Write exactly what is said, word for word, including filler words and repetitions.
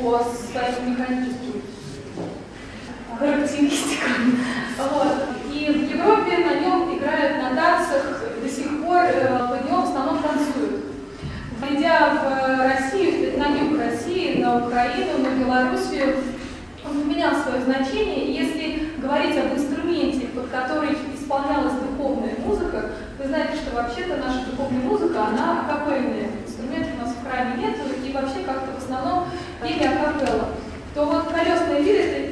по своим механическим характеристикам. Вот. И в Европе на нем играют на танцах, до сих пор под нем в основном танцуют. Придя в Россию, на юг России, на Украину, на Белоруссию, он поменял свое значение. И если говорить об инструменте, под который исполнялась духовная музыка, вы знаете, что вообще-то наша духовная музыка, она акапельная. Инструментов у нас в храме нет, и вообще как-то в основном пели акапелла. То вот колесные лиры